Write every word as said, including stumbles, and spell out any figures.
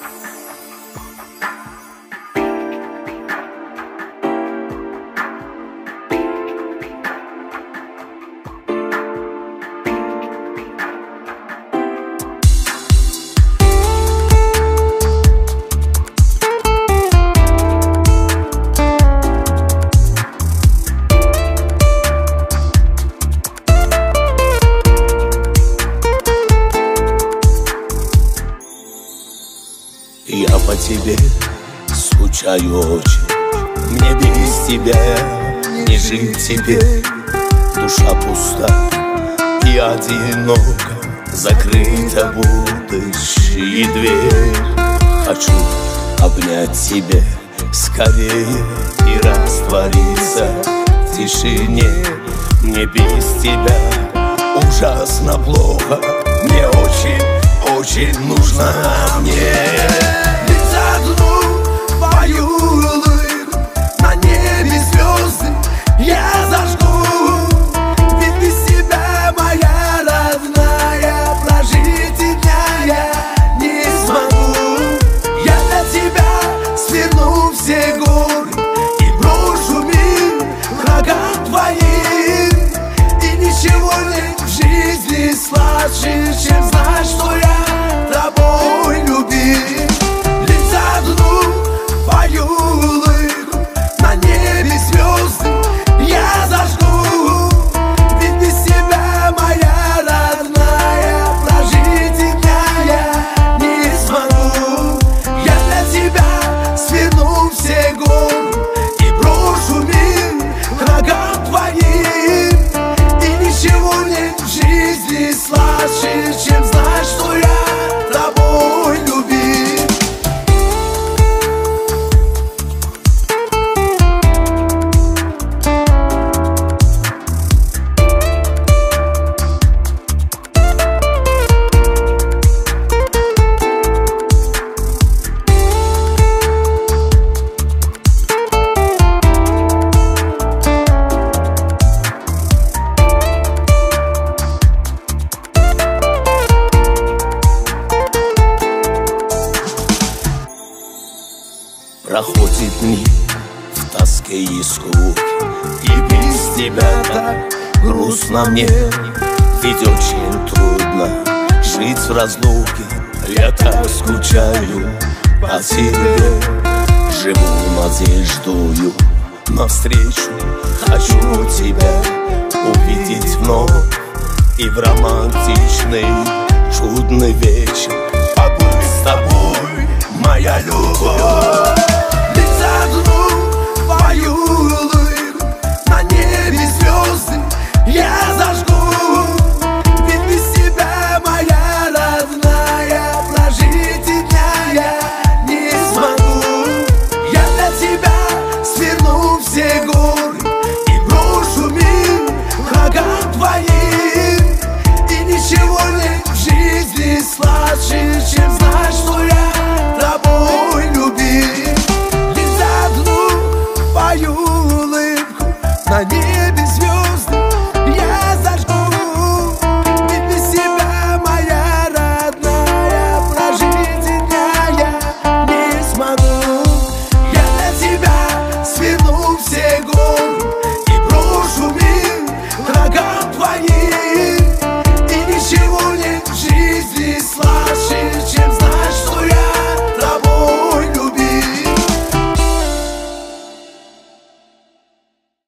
Я по тебе скучаю очень, мне без тебя не жить теперь. Душа пуста и одинока, закрыта будущая дверь. Хочу обнять тебя скорее и раствориться в тишине. Мне без тебя ужасно плохо, мне очень, очень нужна мне. Лишь одну твою улыбку, на небе звезды я зажгу. Ведь без тебя, моя родная, прожить и дня я не смогу. Я для тебя сверну все горы и брошу мир врагам твоим. И ничего нет в жизни сладче, чем знать, что я тобой любим. Лишь одну твою улыбку, на небе звезды я зажгу. Ведь без тебя, моя родная, прожить и дня я не смогу. Я для тебя сверну все горы и брошу мир врагам твоим. И ничего нет в жизни сладче, чем знать, что я тобой любим. Проходят дни в тоске и скуке, и без тебя так грустно мне. Ведь очень трудно жить в разлуке, я так скучаю по тебе. Живу надеждою навстречу, хочу тебя увидеть вновь. И в романтичный чудный вечер побыть с тобой, моя любовь. Одну твою улыбку, на небе звезды я зажгу. Ведь без тебя, моя родная, прожить и дня я не смогу. Я для тебя сверну все горы и брошу мир врагам твоим. И ничего нет в жизни сладче, чем знать,